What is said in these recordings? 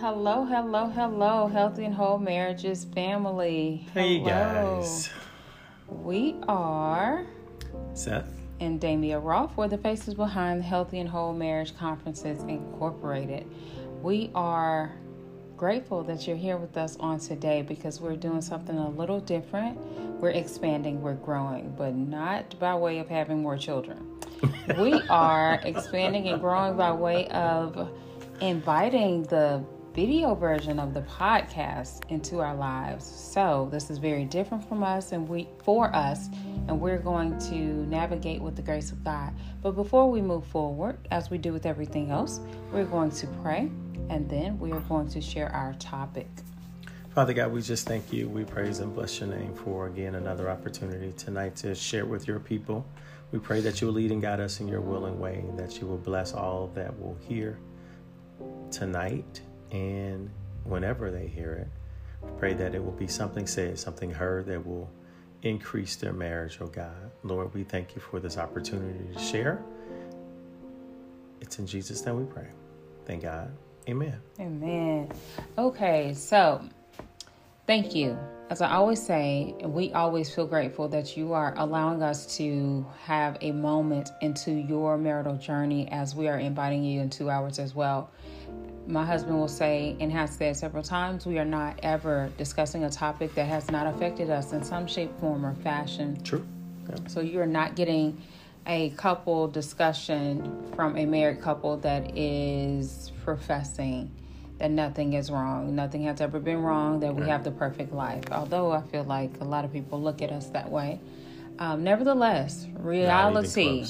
Hello, hello, hello, Healthy and Whole Marriages family. Hey Hello. guys. We are Seth. and Damia Rolfe. We're the faces behind the Healthy and Whole Marriage Conferences Incorporated. We are grateful that you're here with us on today because we're doing something a little different. We're expanding, we're growing, but not by way of having more children. We are expanding and growing by way of inviting the video version of the podcast into our lives. So this is very different from us and we're going to navigate with the grace of God. But before we move forward, as we do with everything else, we're going to pray and then we are going to share our topic. Father God, we just thank you. We praise and bless your name for, again, another opportunity tonight to share with your people. We pray that you will lead and guide us in your will and way, that you will bless all that will hear tonight and whenever they hear it. We pray that it will be something said, something heard that will increase their marriage, oh God. Lord, we thank you for this opportunity to share. It's in Jesus' name we pray. Thank God. Amen. Amen. Okay, so thank you. As I always say, we always feel grateful that you are allowing us to have a moment into your marital journey as we are inviting you into ours as well. My husband will say, and has said several times, we are not ever discussing a topic that has not affected us in some shape, form, or fashion. True. Yeah. So you're not getting a couple discussion from a married couple that is professing that nothing is wrong. Nothing has ever been wrong, that we have the perfect life. Although I feel like a lot of people look at us that way. Nevertheless, reality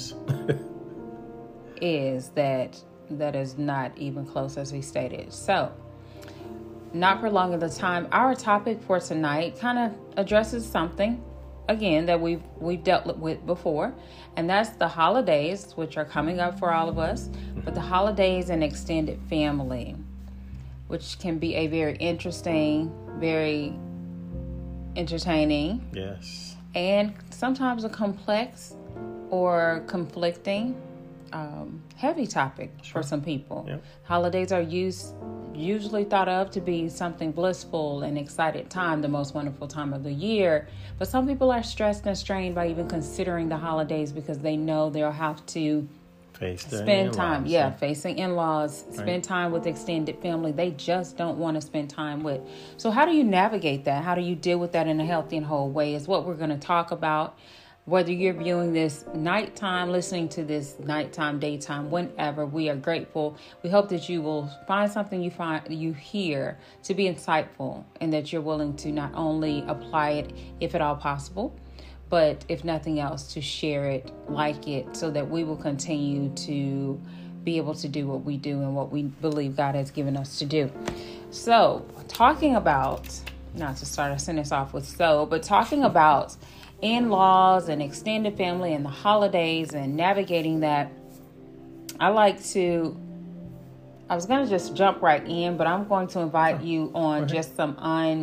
is that is not even close as we stated. So, not prolonging the time, our topic for tonight kind of addresses something, again, that we've dealt with before, and that's the holidays, which are coming up for all of us, but the holidays and extended family, which can be a very interesting, very entertaining, yes, and sometimes a complex or conflicting, heavy topic for some people. Yep. Holidays are usually thought of to be something blissful and excited time, the most wonderful time of the year. But some people are stressed and strained by even considering the holidays because they know they'll have to spend time, facing in-laws, spend time with extended family they just don't want to spend time with. So how do you navigate that? How do you deal with that in a healthy and whole way is what we're going to talk about. Whether you're viewing this nighttime, listening to this nighttime, daytime, whenever, we are grateful. We hope that you will find something you hear to be insightful and that you're willing to not only apply it if at all possible, but if nothing else, to share it, like it, so that we will continue to be able to do what we do and what we believe God has given us to do. So, talking about, not to start a sentence off with but talking about in-laws and extended family and the holidays and navigating that, I was going to just jump right in, but I'm going to invite you on just some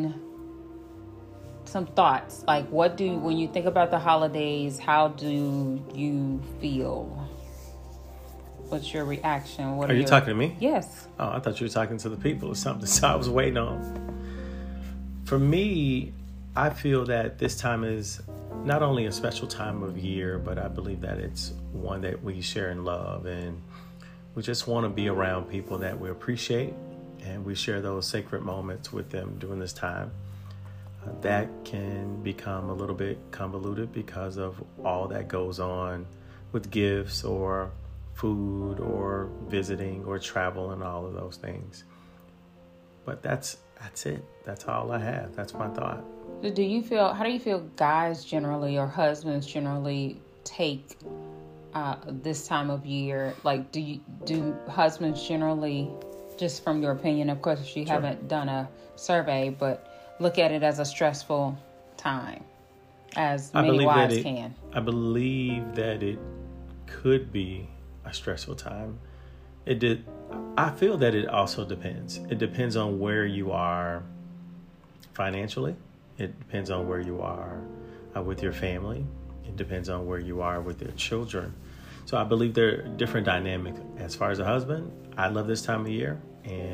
thoughts. Like, when you think about the holidays, how do you feel? What's your reaction? Are you talking to me? Yes. Oh, I thought you were talking to the people or something, so I was waiting on. For me, I feel that this time is not only a special time of year, but I believe that it's one that we share in love, and we just want to be around people that we appreciate, and we share those sacred moments with them during this time. That can become a little bit convoluted because of all that goes on with gifts or food or visiting or travel and all of those things. But that's it. That's all I have. That's my thought. How do you feel guys generally or husbands generally take this time of year? Like, do husbands generally, just from your opinion, of course, if you haven't done a survey, but look at it as a stressful time, as many wives can? I believe that it could be a stressful time. I feel that it also depends. It depends on where you are financially. It depends on where you are with your family. It depends on where you are with your children. So I believe there are different dynamics. As far as a husband, I love this time of year, and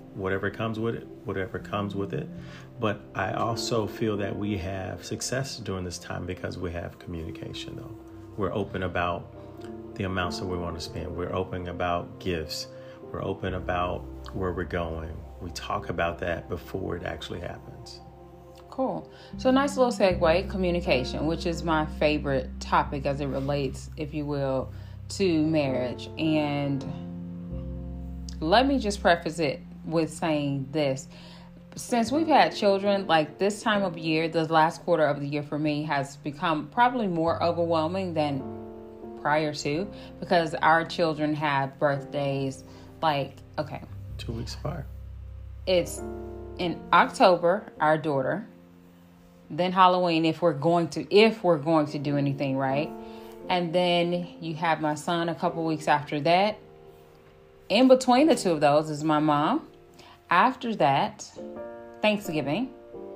whatever comes with it. But I also feel that we have success during this time because we have communication, though. We're open about the amounts that we want to spend. We're open about gifts. We're open about where we're going. We talk about that before it actually happens. Cool. So nice little segue, communication, which is my favorite topic as it relates, if you will, to marriage. And let me just preface it with saying this. Since we've had children, like this time of year, the last quarter of the year for me has become probably more overwhelming than prior to, because our children have birthdays 2 weeks apart. It's in October, our daughter, then Halloween if we're going to do anything right, and then you have my son a couple weeks after that. In between the two of those is my mom. After that, Thanksgiving.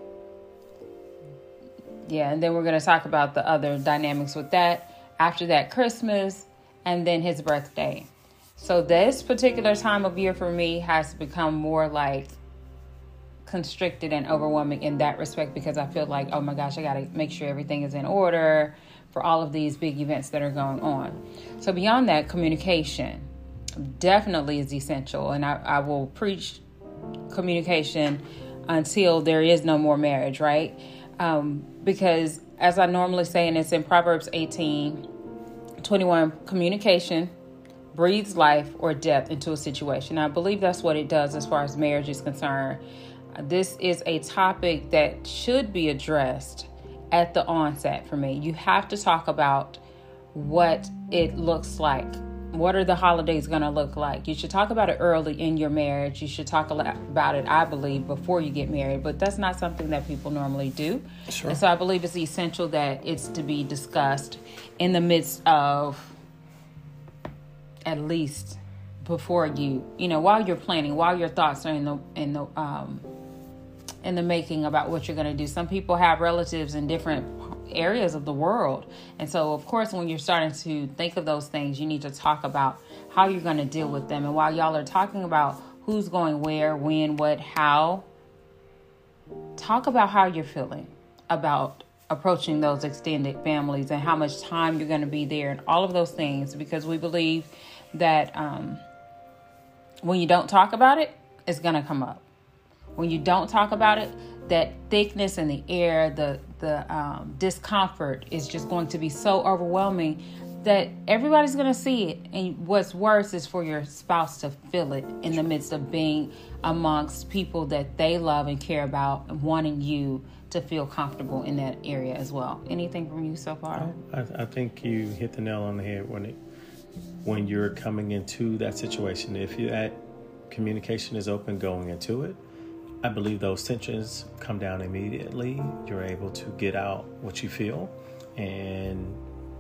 Yeah, and then we're going to talk about the other dynamics with that. After that, Christmas, and then his birthday. So this particular time of year for me has become more like constricted and overwhelming in that respect, because I feel like, oh my gosh, I got to make sure everything is in order for all of these big events that are going on. So beyond that, communication definitely is essential. And I will preach communication until there is no more marriage, right? Because as I normally say, and it's in Proverbs 18:21, communication breathes life or death into a situation. I believe that's what it does as far as marriage is concerned. This is a topic that should be addressed at the onset for me. You have to talk about what it looks like. What are the holidays going to look like? You should talk about it early in your marriage. You should talk about it, I believe, before you get married. But that's not something that people normally do. Sure. And so I believe it's essential that it's to be discussed in the midst of, at least before while you're planning, while your thoughts are in the making about what you're going to do. Some people have relatives in different areas of the world. And so, of course, when you're starting to think of those things, you need to talk about how you're going to deal with them. And while y'all are talking about who's going where, when, what, how, talk about how you're feeling about approaching those extended families and how much time you're going to be there and all of those things, because we believe that when you don't talk about it, it's going to come up. When you don't talk about it, that thickness in the air, the discomfort is just going to be so overwhelming that everybody's going to see it. And what's worse is for your spouse to feel it in the midst of being amongst people that they love and care about and wanting you to feel comfortable in that area as well. Anything from you so far? I think you hit the nail on the head when you're coming into that situation. If that communication is open going into it, I believe those tensions come down immediately. You're able to get out what you feel, and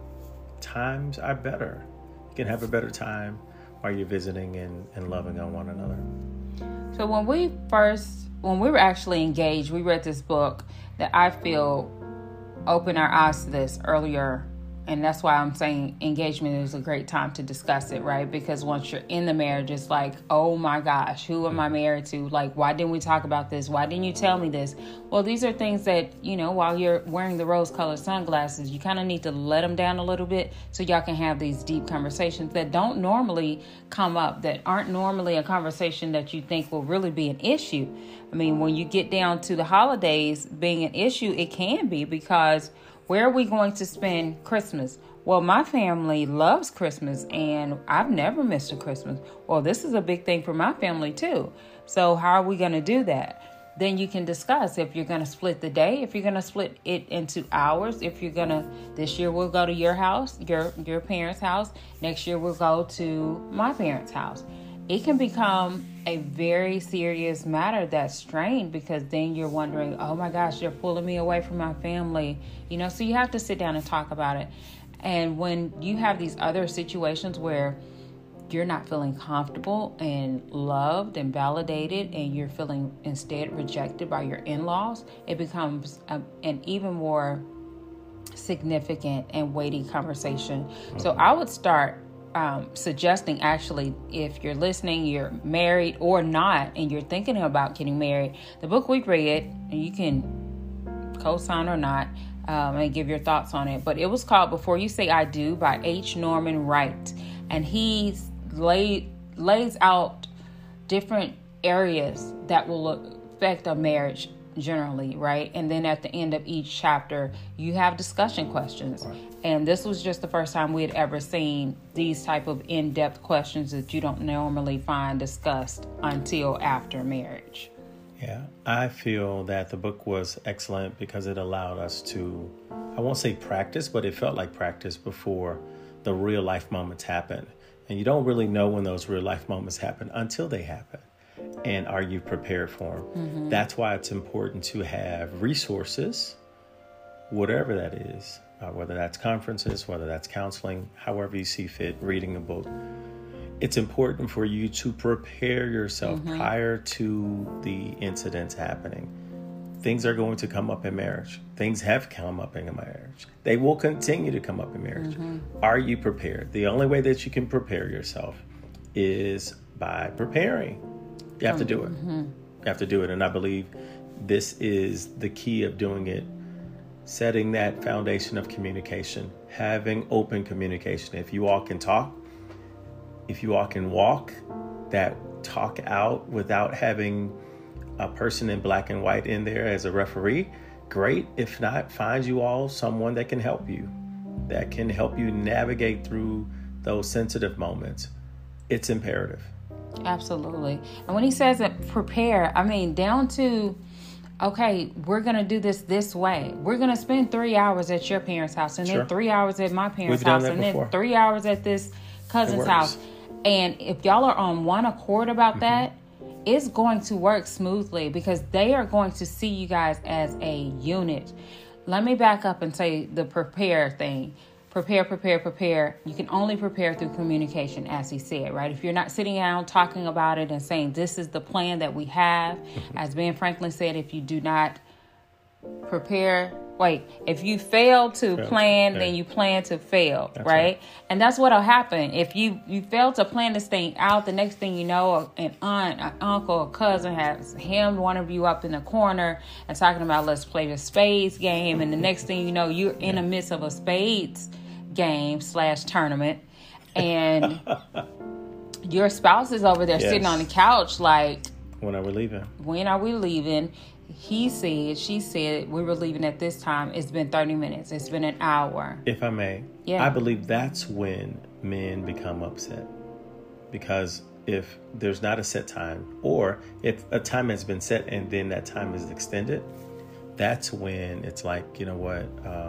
times are better. You can have a better time while you're visiting and loving on one another. So when we were actually engaged, we read this book that I feel opened our eyes to this earlier. And that's why I'm saying engagement is a great time to discuss it, right? Because once you're in the marriage, it's like, oh my gosh, who am I married to? Like, why didn't we talk about this? Why didn't you tell me this? Well, these are things that, while you're wearing the rose-colored sunglasses, you kind of need to let them down a little bit so y'all can have these deep conversations that don't normally come up, that aren't normally a conversation that you think will really be an issue. I mean, when you get down to the holidays being an issue, it can be, because where are we going to spend Christmas? Well, my family loves Christmas, and I've never missed a Christmas. Well, this is a big thing for my family, too. So how are we going to do that? Then you can discuss if you're going to split the day, if you're going to split it into hours, if you're going to, this year we'll go to your house, your parents' house. Next year we'll go to my parents' house. It can become a very serious matter that's strained, because then you're wondering, oh my gosh, they're pulling me away from my family. So you have to sit down and talk about it. And when you have these other situations where you're not feeling comfortable and loved and validated, and you're feeling instead rejected by your in-laws, it becomes an even more significant and weighty conversation. So I would start suggesting, actually, if you're listening, you're married or not, and you're thinking about getting married, the book we read, and you can co-sign or not, and give your thoughts on it, but it was called Before You Say I Do by H. Norman Wright. And he lays out different areas that will affect a marriage generally, right? And then at the end of each chapter, you have discussion questions. Right. And this was just the first time we had ever seen these type of in-depth questions that you don't normally find discussed until after marriage. Yeah, I feel that the book was excellent because it allowed us to, I won't say practice, but it felt like practice before the real life moments happen. And you don't really know when those real life moments happen until they happen. And are you prepared for them? Mm-hmm. That's why it's important to have resources, whatever that is, whether that's conferences, whether that's counseling, however you see fit, reading a book. It's important for you to prepare yourself prior to the incidents happening. Things are going to come up in marriage. Things have come up in a marriage. They will continue to come up in marriage. Are you prepared? The only way that you can prepare yourself is by preparing. You have to do it. You have to do it. And I believe this is the key of doing it. Setting that foundation of communication, having open communication. If you all can talk, if you all can walk that talk out without having a person in black and white in there as a referee, great. If not, find you all someone that can help you navigate through those sensitive moments. It's imperative. Absolutely. And when he says that prepare, I mean, down to, okay, we're going to do this way. We're going to spend 3 hours at your parents' house and then 3 hours at my parents' house and then 3 hours at this cousin's house. And if y'all are on one accord about that, it's going to work smoothly because they are going to see you guys as a unit. Let me back up and say the prepare thing. Prepare. You can only prepare through communication, as he said, right? If you're not sitting down talking about it and saying, this is the plan that we have, as Ben Franklin said, if you do not if you fail to plan, then you plan to fail, right? And that's what'll happen. If you fail to plan this thing out, the next thing you know, an aunt, an uncle, a cousin has hemmed one of you up in the corner and talking about, let's play the spades game. And the next thing you know, you're in the midst of a spades game / tournament. And your spouse is over there sitting on the couch like, when are we leaving? He said, she said, we were leaving at this time. It's been 30 minutes. It's been an hour. If I may, I believe that's when men become upset. Because if there's not a set time, or if a time has been set and then that time is extended, that's when it's like, you know what,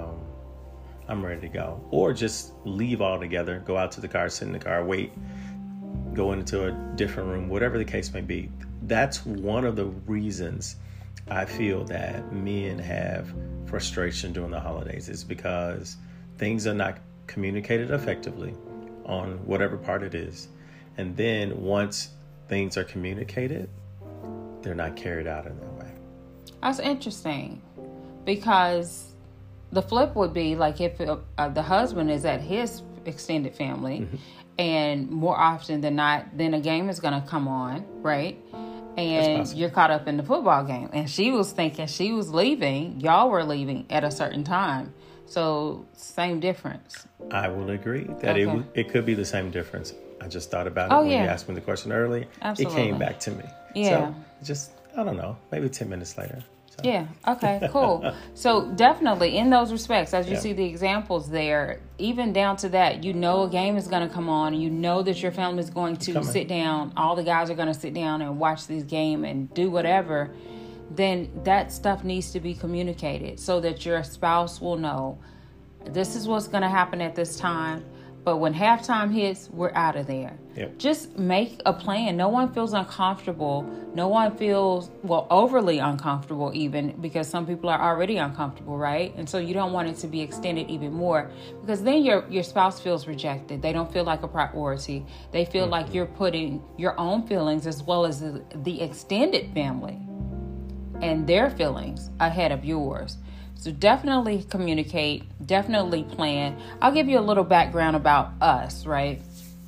I'm ready to go. Or just leave altogether, go out to the car, sit in the car, wait, go into a different room, whatever the case may be. That's one of the reasons I feel that men have frustration during the holidays is because things are not communicated effectively on whatever part it is. And then once things are communicated, they're not carried out in that way. That's interesting because the flip would be like if the husband is at his extended family and more often than not, then a game is going to come on, right? And you're caught up in the football game. And she was thinking she was leaving. Y'all were leaving at a certain time. So same difference. I will agree that it could be the same difference. I just thought about it when you asked me the question earlier. Absolutely. It came back to me. Yeah. So just, I don't know, maybe 10 minutes later. So. Yeah. Okay, cool. So definitely in those respects, as you see the examples there, even down to that, you know a game is going to come on. You know that your family is going to sit down. All the guys are going to sit down and watch this game and do whatever. Then that stuff needs to be communicated so that your spouse will know this is what's going to happen at this time. But when halftime hits, we're out of there. Yep. Just make a plan. No one feels uncomfortable. No one feels, overly uncomfortable even, because some people are already uncomfortable, right? And so you don't want it to be extended even more because then your spouse feels rejected. They don't feel like a priority. They feel like you're putting your own feelings as well as the extended family and their feelings ahead of yours. So definitely communicate, definitely plan. I'll give you a little background about us, right?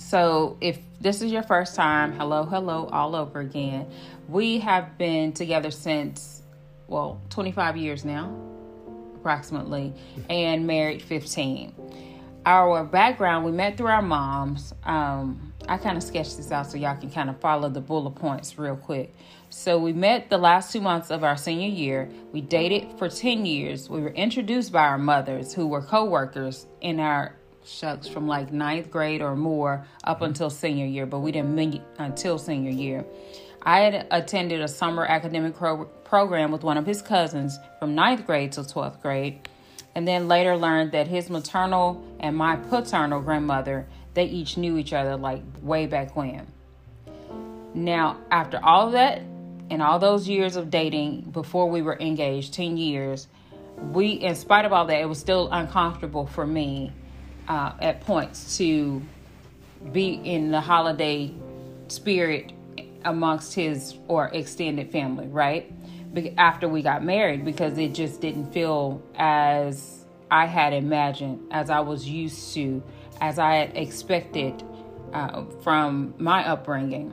So if this is your first time, hello, all over again. We have been together since, 25 years now, approximately, and married 15. Our background, we met through our moms. I kind of sketched this out so y'all can kind of follow the bullet points real quick. So we met the last 2 months of our senior year. We dated for 10 years. We were introduced by our mothers, who were co-workers in our from like 9th grade or more up until senior year, but we didn't meet until senior year. I had attended a summer academic program with one of his cousins from 9th grade to 12th grade, and then later learned that his maternal and my paternal grandmother, they each knew each other like way back when. Now, after all of that and all those years of dating before we were engaged, 10 years, in spite of all that, it was still uncomfortable for me at points to be in the holiday spirit amongst his or extended family, right? After we got married, because it just didn't feel as I had imagined, as I was used to, as I had expected from my upbringing.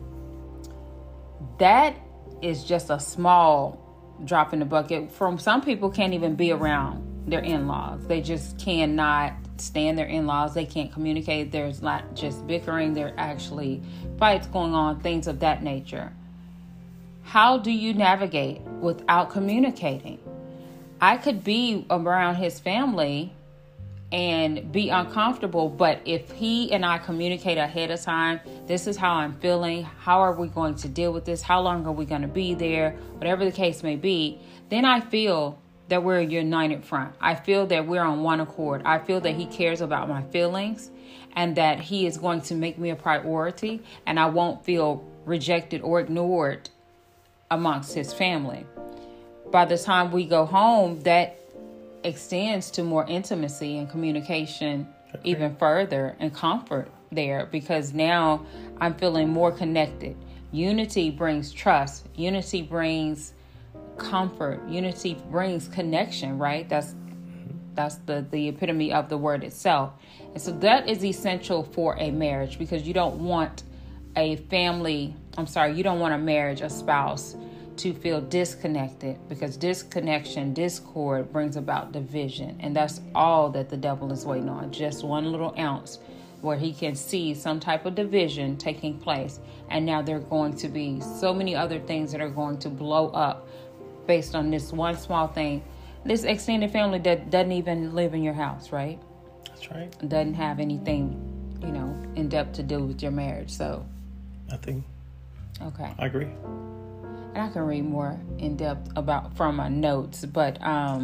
That is just a small drop in the bucket. From some people can't even be around their in-laws. They just cannot stand their in-laws. They can't communicate. There's not just bickering. There are actually fights going on, things of that nature. How do you navigate without communicating? I could be around his family and be uncomfortable, but if he and I communicate ahead of time, this is how I'm feeling, how are we going to deal with this, how long are we going to be there, whatever the case may be, then I feel that we're a united front. I feel that we're on one accord. I feel that he cares about my feelings and that he is going to make me a priority, and I won't feel rejected or ignored amongst his family. By the time we go home, that extends to more intimacy and communication even further, and comfort there, because now I'm feeling more connected. Unity brings trust. Unity brings comfort. Unity brings connection, right? That's the epitome of the word itself. And so that is essential for a marriage, because you don't want a marriage, a spouse, to feel disconnected, because disconnection, discord brings about division. And that's all that the devil is waiting on. Just one little ounce where he can see some type of division taking place. And now there are going to be so many other things that are going to blow up based on this one small thing. This extended family that doesn't even live in your house, right? That's right. Doesn't have anything, in depth to do with your marriage. So nothing. Okay. I agree. And I can read more in depth from my notes, but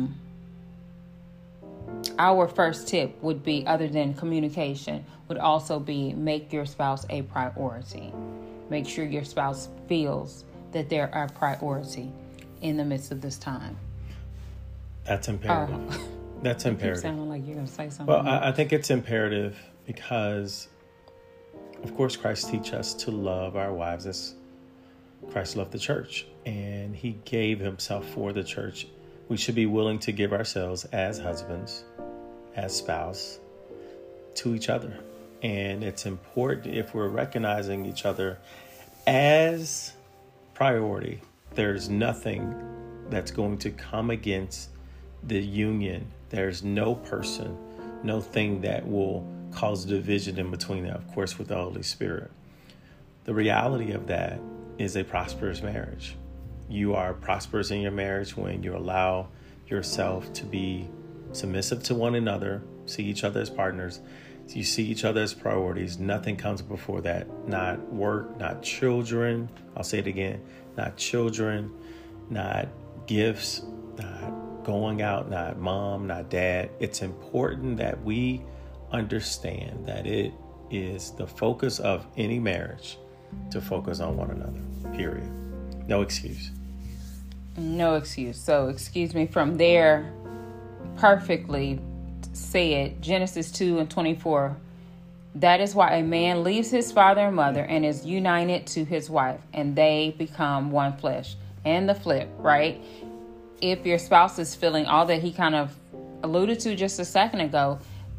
our first tip would be, other than communication, would also be make your spouse a priority. Make sure your spouse feels that they're a priority in the midst of this time. That's imperative. That's imperative. You keep sounding like you're going to say something. Well, I think it's imperative because, of course, Christ teaches us to love our wives as Christ loved the church, and he gave himself for the church. We should be willing to give ourselves as husbands, as spouse, to each other. And it's important, if we're recognizing each other as priority, there's nothing that's going to come against the union. There's no person, no thing that will cause division in between that, of course, with the Holy Spirit. The reality of that is a prosperous marriage. You are prosperous in your marriage when you allow yourself to be submissive to one another, see each other as partners, you see each other as priorities. Nothing comes before that. Not work, not children. I'll say it again. Not children, not gifts, not going out, not mom, not dad. It's important that we understand that it is the focus of any marriage to focus on one another, period. No excuse. No excuse. So, excuse me, from there, perfectly said, Genesis 2:24. That is why a man leaves his father and mother and is united to his wife, and they become one flesh. And the flip, right? If your spouse is feeling all that he kind of alluded to just a second ago,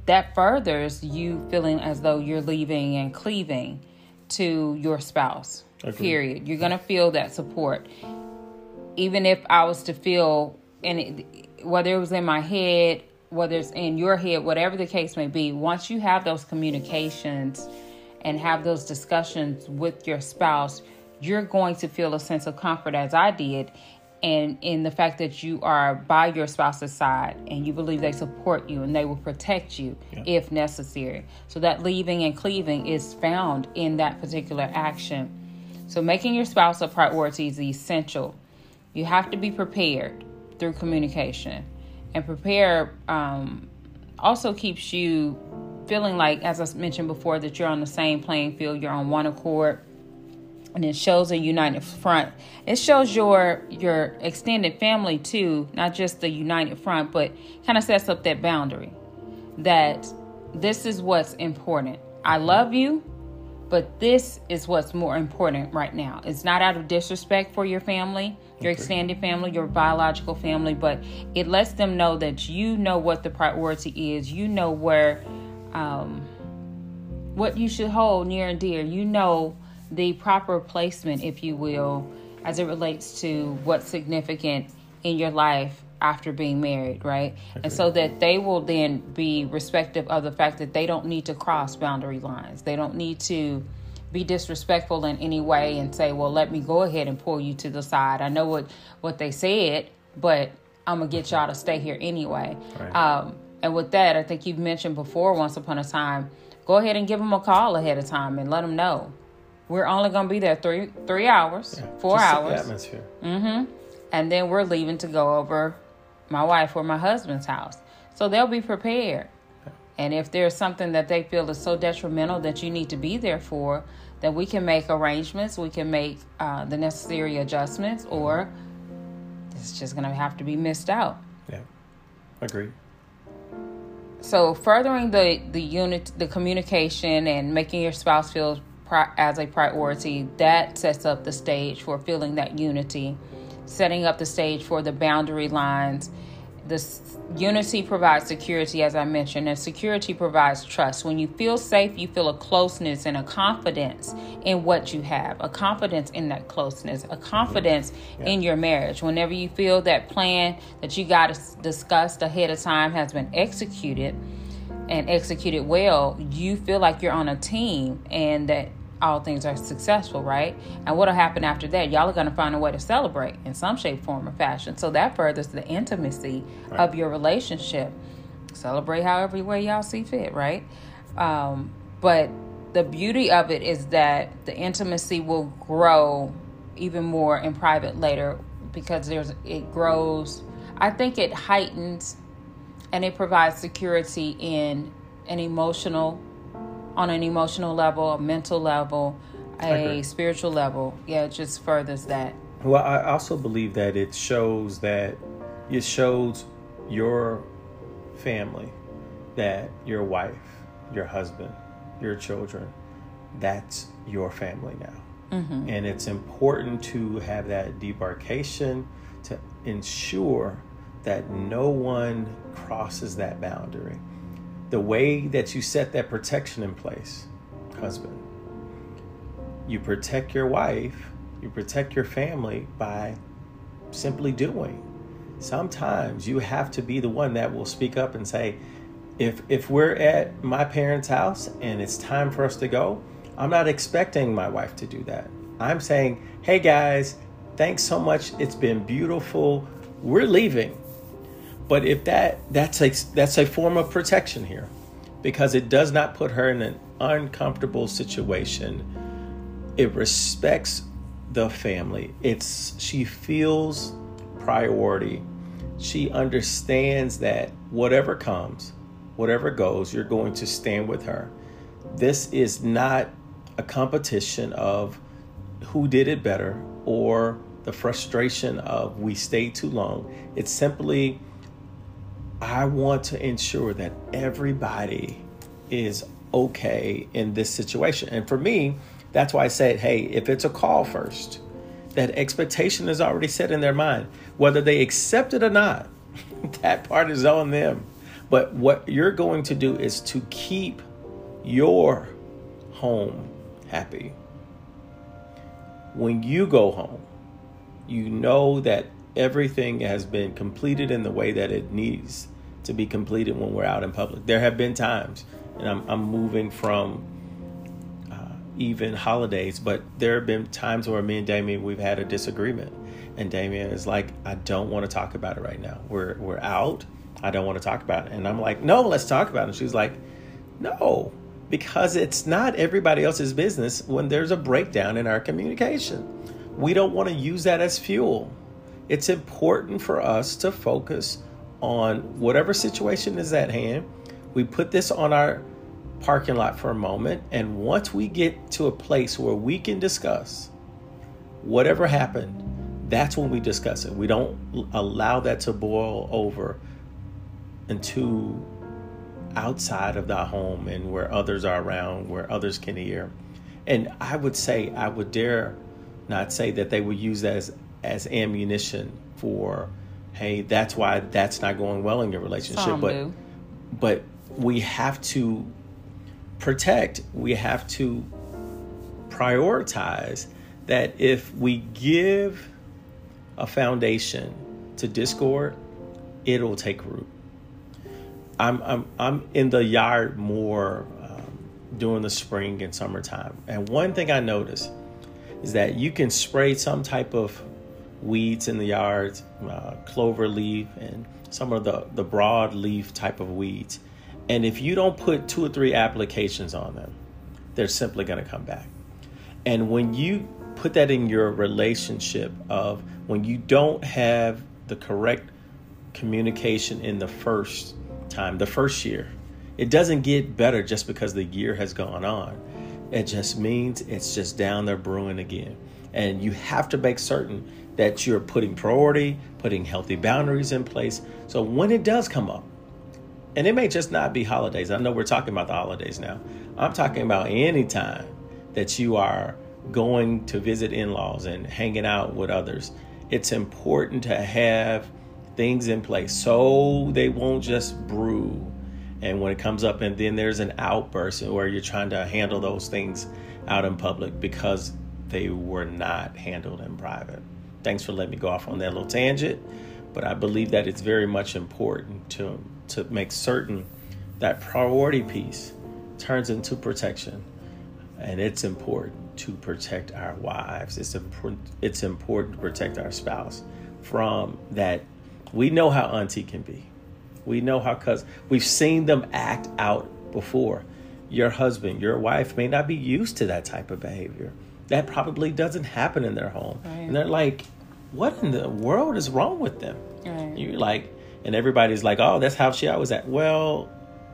that furthers you feeling as though you're leaving and cleaving to your spouse. Period. You're going to feel that support. Even if I was to feel, whether it was in my head, whether it's in your head, whatever the case may be, once you have those communications and have those discussions with your spouse, you're going to feel a sense of comfort, as I did, and in the fact that you are by your spouse's side and you believe they support you and they will protect you if necessary. So that leaving and cleaving is found in that particular action. So making your spouse a priority is essential. You have to be prepared through communication. And prepare also keeps you feeling like, as I mentioned before, that you're on the same playing field, you're on one accord. And it shows a united front. It shows your extended family too, not just the united front, but kind of sets up that boundary that this is what's important. I love you, but this is what's more important right now. It's not out of disrespect for your family, your extended family, your biological family, but it lets them know that you know what the priority is. You know where, what you should hold near and dear. You know the proper placement, if you will, as it relates to what's significant in your life after being married, right? And so that they will then be respective of the fact that they don't need to cross boundary lines. They don't need to be disrespectful in any way and say, well, let me go ahead and pull you to the side. I know what they said, but I'm going to get y'all to stay here anyway. Right. And with that, I think you've mentioned before, once upon a time, go ahead and give them a call ahead of time and let them know. We're only going to be there 3 hours, 4 hours. The atmosphere. And then we're leaving to go over my wife or my husband's house. So they'll be prepared. And if there's something that they feel is so detrimental that you need to be there for, then we can make arrangements. We can make the necessary adjustments, or it's just going to have to be missed out. Yeah, agreed. So furthering the communication and making your spouse feel as a priority, that sets up the stage for feeling that unity, setting up the stage for the boundary lines. This unity provides security, as I mentioned, and security provides trust. When you feel safe, you feel a closeness and a confidence in what you have, a confidence in that closeness, a confidence in your marriage. Whenever you feel that plan that you got discussed ahead of time has been executed and executed well, you feel like you're on a team and that all things are successful, right? And what'll happen after that? Y'all are going to find a way to celebrate in some shape, form, or fashion. So that furthers the intimacy of your relationship. Celebrate however way y'all see fit, right? But the beauty of it is that the intimacy will grow even more in private later, because it grows. I think it heightens and it provides security in on an emotional level, a mental level, a spiritual level. Yeah, it just furthers that. Well, I also believe that it shows your family, that your wife, your husband, your children, that's your family now. Mm-hmm. And it's important to have that demarcation to ensure that no one crosses that boundary. The way that you set that protection in place, husband, you protect your wife, you protect your family by simply doing. Sometimes you have to be the one that will speak up and say, if we're at my parents' house and it's time for us to go, I'm not expecting my wife to do that. I'm saying, hey guys, thanks so much. It's been beautiful. We're leaving. But if that's a form of protection here, because it does not put her in an uncomfortable situation. It respects the family. She feels priority. She understands that whatever comes, whatever goes, you're going to stand with her. This is not a competition of who did it better or the frustration of we stayed too long. It's simply, I want to ensure that everybody is okay in this situation. And for me, that's why I said, hey, if it's a call first, that expectation is already set in their mind. Whether they accept it or not, that part is on them. But what you're going to do is to keep your home happy. When you go home, you know that everything has been completed in the way that it needs to be completed when we're out in public. There have been times, and I'm moving from even holidays, but there have been times where me and Damien, we've had a disagreement. And Damien is like, I don't want to talk about it right now. We're out. I don't want to talk about it. And I'm like, no, let's talk about it. And she's like, no, because it's not everybody else's business when there's a breakdown in our communication. We don't want to use that as fuel. It's important for us to focus on whatever situation is at hand. We put this on our parking lot for a moment. And once we get to a place where we can discuss whatever happened, that's when we discuss it. We don't allow that to boil over into outside of the home and where others are around, where others can hear. And I would dare not say that they would use that as ammunition for, hey, that's why that's not going well in your relationship. But we have to protect, we have to prioritize that. If we give a foundation to discord, it'll take root. I'm in the yard more during the spring and summertime, and one thing I noticed is that you can spray some type of weeds in the yards, clover leaf and some of the broad leaf type of weeds, and if you don't put 2 or 3 applications on them, they're simply going to come back. And when you put that in your relationship of when you don't have the correct communication in the first time, the first year, it doesn't get better just because the year has gone on. It just means it's just down there brewing again. And you have to make certain that you're putting priority, putting healthy boundaries in place. So when it does come up, and it may just not be holidays. I know we're talking about the holidays now. I'm talking about any time that you are going to visit in-laws and hanging out with others. It's important to have things in place so they won't just brew. And when it comes up and then there's an outburst where you're trying to handle those things out in public because they were not handled in private. Thanks for letting me go off on that little tangent. But I believe that it's very much important to make certain that priority piece turns into protection. And it's important to protect our wives. It's important to protect our spouse from that. We know how auntie can be. We know how we've seen them act out before. Your husband, your wife may not be used to that type of behavior. That probably doesn't happen in their home. Right. And they're like, what in the world is wrong with them? Right. You're like, and everybody's like, oh, that's how she always act. Well,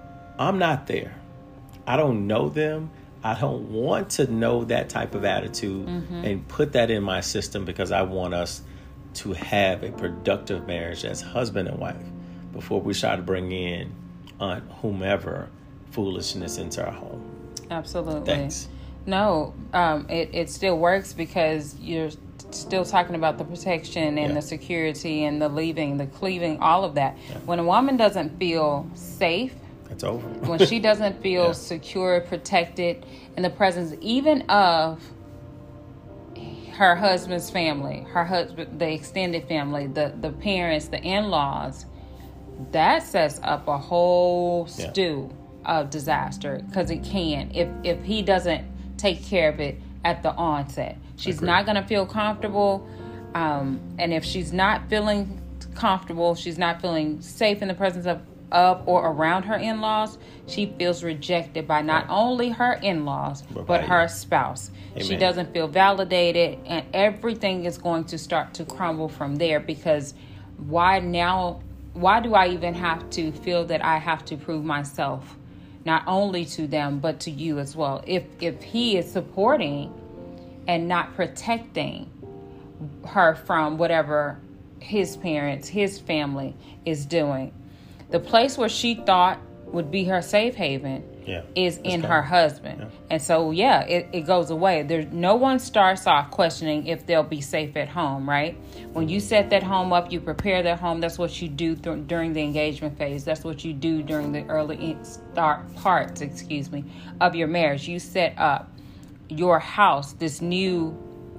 I'm not there. I don't know them. I don't want to know that type of attitude and put that in my system, because I want us to have a productive marriage as husband and wife before we try to bring in whomever foolishness into our home. Absolutely. Thanks. No, it still works because you're still talking about the protection and the security and the leaving, the cleaving, all of that. Yeah. When a woman doesn't feel safe, it's over. When she doesn't feel secure, protected in the presence even of her husband's family, the extended family, the parents, the in-laws, that sets up a whole stew of disaster, because it can, if he doesn't take care of it at the onset. She's not going to feel comfortable. And if she's not feeling comfortable, she's not feeling safe in the presence of or around her in-laws, she feels rejected by not only her in-laws, but her spouse. Amen. She doesn't feel validated, and everything is going to start to crumble from there, because why do I even have to feel that I have to prove myself, not only to them, but to you as well? If he is supporting and not protecting her from whatever his parents, his family is doing. The place where she thought would be her safe haven is in her husband. Yeah. And so, yeah, it goes away. No one starts off questioning if they'll be safe at home, right? When you set that home up, you prepare that home. That's what you do during the engagement phase. That's what you do during the early parts of your marriage. You set up your house, this new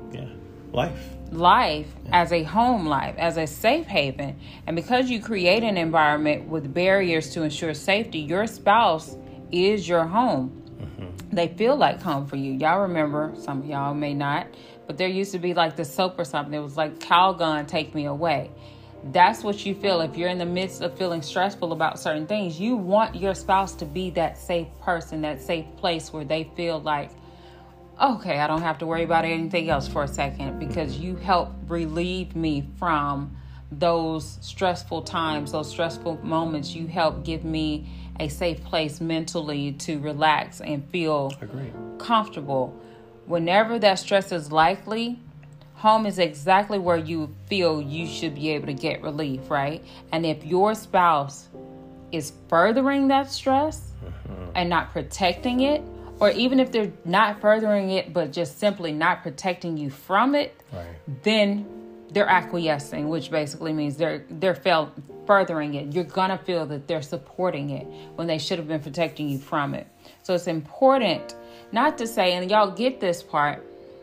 life as a home life, as a safe haven. And because you create an environment with barriers to ensure safety, your spouse is your home. They feel like home for you. Y'all remember, some of y'all may not, but there used to be like the soap or something. It was like Calgon, Take Me Away. That's what you feel. If you're in the midst of feeling stressful about certain things, you want your spouse to be that safe person, that safe place where they feel like, okay, I don't have to worry about anything else for a second, because you help relieve me from those stressful times, those stressful moments. You help give me a safe place mentally to relax and feel comfortable. Whenever that stress is likely, home is exactly where you feel you should be able to get relief, right? And if your spouse is furthering that stress and not protecting it, or even if they're not furthering it, but just simply not protecting you from it, then they're acquiescing, which basically means they're furthering it. You're going to feel that they're supporting it when they should have been protecting you from it. So it's important not to say, and y'all get this part,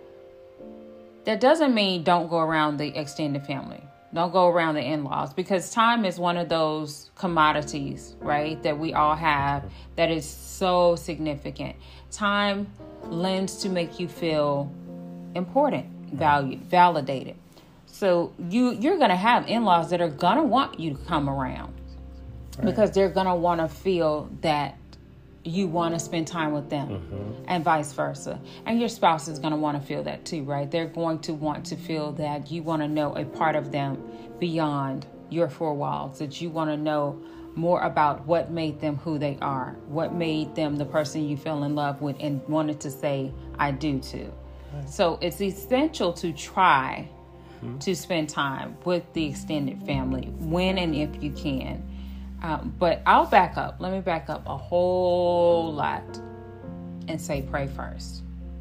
that doesn't mean don't go around the extended family. Don't go around the in-laws, because time is one of those commodities, right, that we all have that is so significant. Time lends to make you feel important, valued, validated. So you're going to have in-laws that are going to want you to come around because they're going to want to feel that you want to spend time with them and vice versa. And your spouse is going to want to feel that too, right? They're going to want to feel that you want to know a part of them beyond your four walls, that you want to know more about what made them who they are, what made them the person you fell in love with and wanted to say, I do to. So it's essential to try to spend time with the extended family when and if you can. But I'll back up. Let me back up a whole lot and say pray first.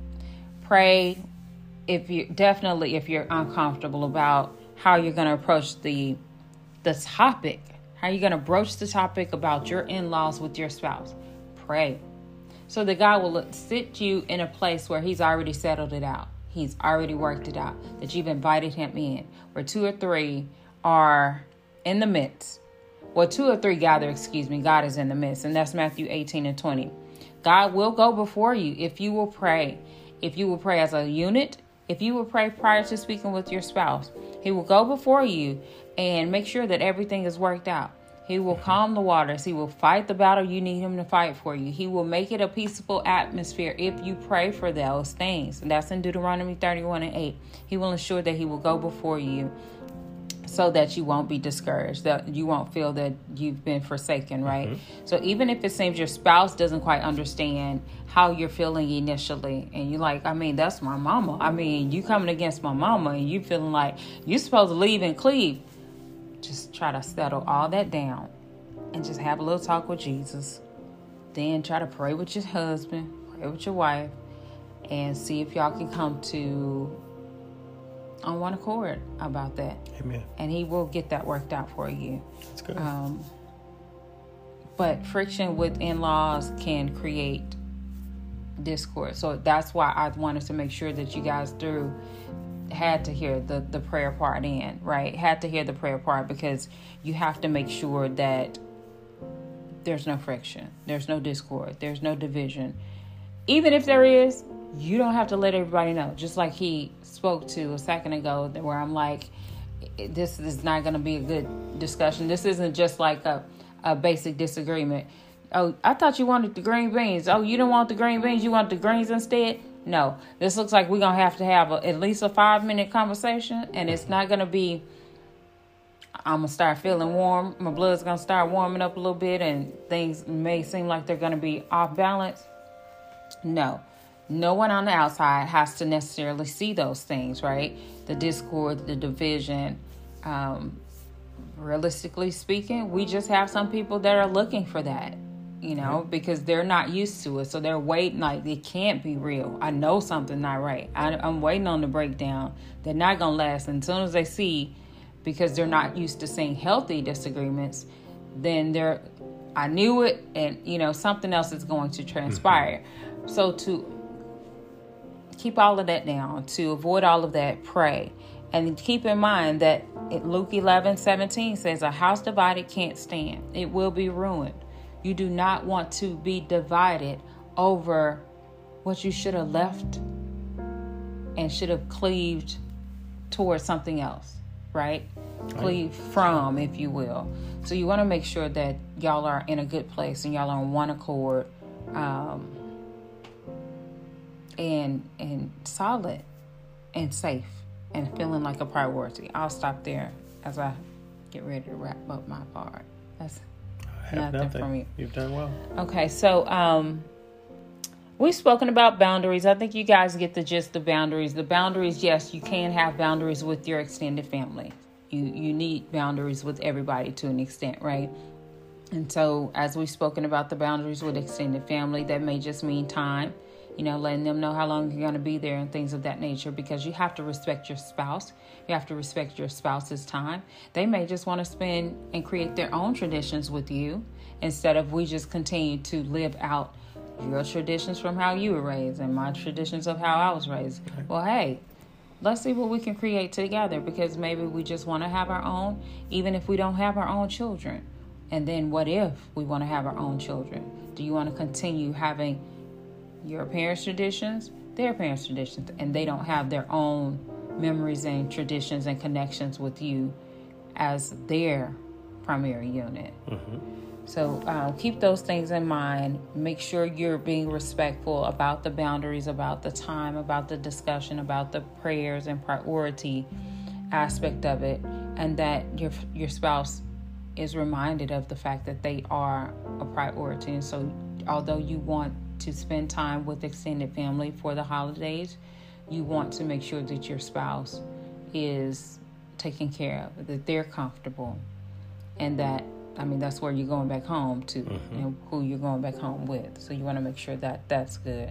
Pray if you're uncomfortable about how you're going to approach the topic, how you're going to broach the topic about your in-laws with your spouse. Pray so that God will sit you in a place where he's already settled it out. He's already worked it out, that you've invited him in, where 2 or 3 are in the midst. Well, 2 or 3 gather, God is in the midst. And that's Matthew 18:20. God will go before you if you will pray. If you will pray as a unit, if you will pray prior to speaking with your spouse, he will go before you and make sure that everything is worked out. He will calm the waters. He will fight the battle you need him to fight for you. He will make it a peaceful atmosphere if you pray for those things. And that's in Deuteronomy 31:8. He will ensure that he will go before you so that you won't be discouraged, that you won't feel that you've been forsaken, right? So even if it seems your spouse doesn't quite understand how you're feeling initially, and you're like, that's my mama. You coming against my mama, and you feeling like you're supposed to leave and cleave. Just try to settle all that down and just have a little talk with Jesus. Then try to pray with your husband, pray with your wife, and see if y'all can come to on one accord about that. Amen. And he will get that worked out for you. That's good. But friction with in-laws can create discord. So that's why I wanted to make sure that you guys had to hear the prayer part in, right? Had to hear the prayer part, because you have to make sure that there's no friction, there's no discord, there's no division. Even if there is, you don't have to let everybody know. Just like he spoke to a second ago, where I'm like, this is not going to be a good discussion. This isn't just like a basic disagreement. Oh, I thought you wanted the green beans. Oh, you don't want the green beans, you want the greens instead? No, this looks like we're going to have at least a 5-minute conversation, and it's not going to be, I'm going to start feeling warm. My blood's going to start warming up a little bit, and things may seem like they're going to be off balance. No one on the outside has to necessarily see those things, right? The discord, the division. Realistically speaking, we just have some people that are looking for that. because they're not used to it. So they're waiting, like, it can't be real. I know something's not right. I'm waiting on the breakdown. They're not going to last. And as soon as they see, because they're not used to seeing healthy disagreements, then I knew it, and, something else is going to transpire. Mm-hmm. So to keep all of that down, to avoid all of that, pray. And keep in mind that Luke 11:17 says, a house divided can't stand. It will be ruined. You do not want to be divided over what you should have left and should have cleaved towards something else, right? Cleave from, if you will. So you want to make sure that y'all are in a good place and y'all are on one accord, and solid and safe and feeling like a priority. I'll stop there as I get ready to wrap up my part. That's nothing for me. You've done well. Okay, so we've spoken about boundaries. I think you guys get the gist of boundaries. The boundaries, yes, you can have boundaries with your extended family. You need boundaries with everybody to an extent, right? And so as we've spoken about the boundaries with extended family, that may just mean time, letting them know how long you're going to be there and things of that nature, because you have to respect your spouse. You have to respect your spouse's time. They may just want to spend and create their own traditions with you instead of we just continue to live out your traditions from how you were raised and my traditions of how I was raised. Well, hey, let's see what we can create together, because maybe we just want to have our own, even if we don't have our own children. And then what if we want to have our own children? Do you want to continue having your parents' traditions, their parents' traditions, and they don't have their own memories and traditions and connections with you as their primary unit? Mm-hmm. So keep those things in mind. Make sure you're being respectful about the boundaries, about the time, about the discussion, about the prayers and priority aspect of it, and that your spouse is reminded of the fact that they are a priority. And so although you want to spend time with extended family for the holidays, you want to make sure that your spouse is taken care of, that they're comfortable, and that's where you're going back home to, mm-hmm. and who you're going back home with. So you want to make sure that that's good.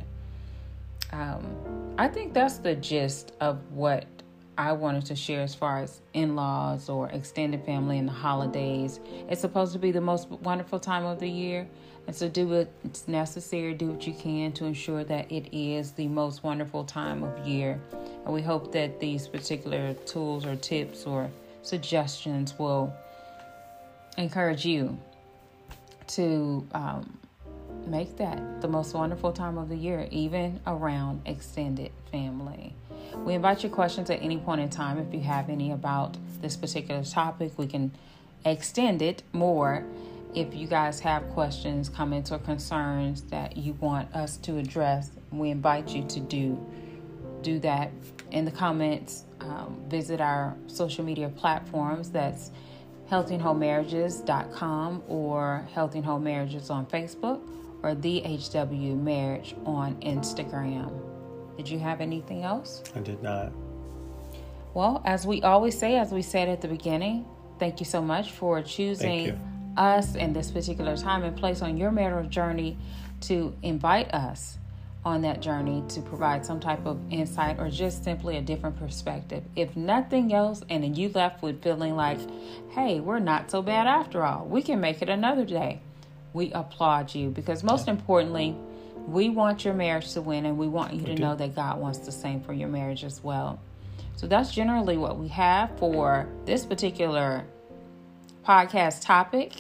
I think that's the gist of what I wanted to share as far as in-laws or extended family and the holidays. It's supposed to be the most wonderful time of the year. And so do what's necessary, do what you can to ensure that it is the most wonderful time of year. And we hope that these particular tools or tips or suggestions will encourage you to make that the most wonderful time of the year, even around extended family. We invite your questions at any point in time. If you have any about this particular topic, we can extend it more. If you guys have questions, comments, or concerns that you want us to address, we invite you to do that in the comments. Visit our social media platforms. That's healthyandwholemarriages.com or Healthy and Whole Marriages on Facebook, or The HW Marriage on Instagram. Did you have anything else? I did not. Well, as we always say, as we said at the beginning, thank you so much for choosing us in this particular time and place on your marital journey to invite us on that journey to provide some type of insight or just simply a different perspective. If nothing else, and then you left with feeling like, hey, we're not so bad after all, we can make it another day, we applaud you, because most importantly, we want your marriage to win, and we want you to know that God wants the same for your marriage as well. So that's generally what we have for this particular podcast topic.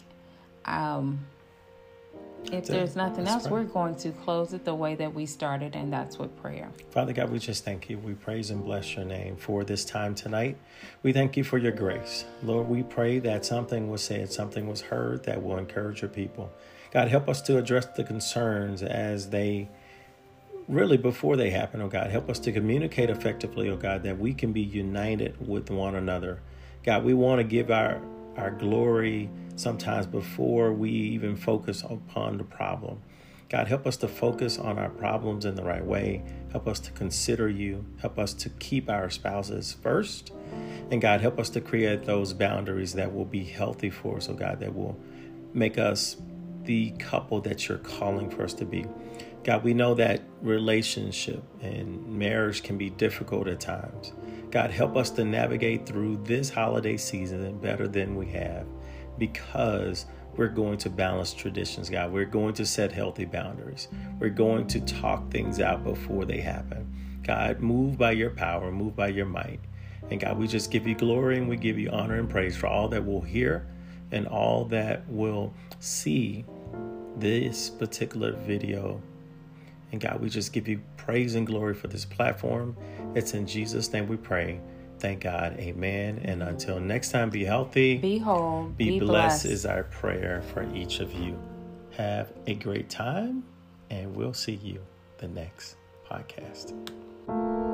If there's nothing else, we're going to close it the way that we started, and that's with prayer. Father God, we just thank you. We praise and bless your name for this time tonight. We thank you for your grace. Lord, we pray that something was said, something was heard that will encourage your people. God, help us to address the concerns as they really before they happen, oh God. Help us to communicate effectively, oh God, that we can be united with one another. God, we want to give our glory sometimes before we even focus upon the problem. God, help us to focus on our problems in the right way. Help us to consider you. Help us to keep our spouses first. And God, help us to create those boundaries that will be healthy for us, oh God, that will make us the couple that you're calling for us to be. God, we know that relationship and marriage can be difficult at times. God, help us to navigate through this holiday season better than we have, because we're going to balance traditions, God. We're going to set healthy boundaries. We're going to talk things out before they happen. God, move by your power, move by your might. And God, we just give you glory and we give you honor and praise for all that we'll hear and all that will see this particular video. And God, we just give you praise and glory for this platform. It's in Jesus' name we pray. Thank God. Amen. And until next time, be healthy. Be whole. Be blessed is our prayer for each of you. Have a great time, and we'll see you the next podcast.